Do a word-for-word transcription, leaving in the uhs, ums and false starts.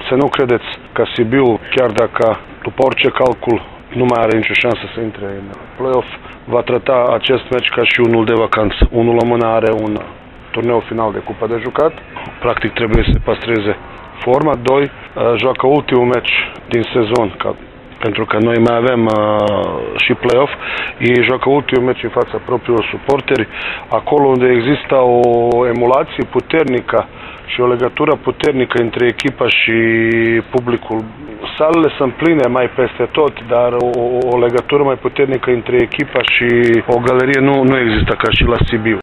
să nu credeți că Sibiu, chiar dacă după orice calcul nu mai are nicio șansă să intre în play-off, va trata acest meci ca și unul de vacanță. Unul la mână are un turneu final de cupă de jucat, practic trebuie să păstreze forma. Doi, joacă ultimul meci din sezon, ca, pentru că noi mai avem uh, și play-off. Ei joacă ultimul meci în fața propriilor suporteri, acolo unde există o emulație puternică și o legătură puternică între echipa și publicul. Salele sunt pline mai peste tot, dar o, o legătură mai puternică între echipa și o galerie nu, nu există ca și la Sibiu.